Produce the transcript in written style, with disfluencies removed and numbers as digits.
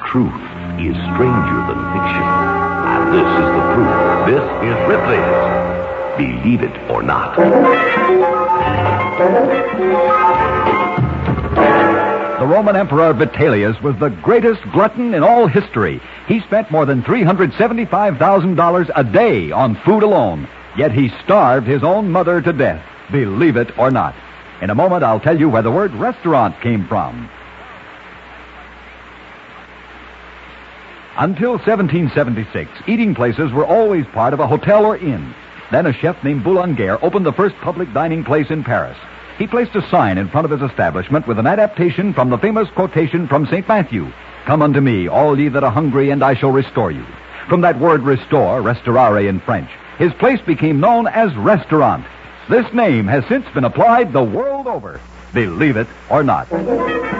truth is stranger than fiction. And this is the proof. This is Ripley's Believe It or Not. The Roman Emperor Vitellius was the greatest glutton in all history. He spent more than $375,000 a day on food alone. Yet he starved his own mother to death. Believe it or not. In a moment, I'll tell you where the word restaurant came from. Until 1776, eating places were always part of a hotel or inn. Then a chef named Boulanger opened the first public dining place in Paris. He placed a sign in front of his establishment with an adaptation from the famous quotation from St. Matthew, "Come unto me, all ye that are hungry, and I shall restore you." From that word restore, restaurare in French, his place became known as Restaurant. This name has since been applied the world over. Believe it or not.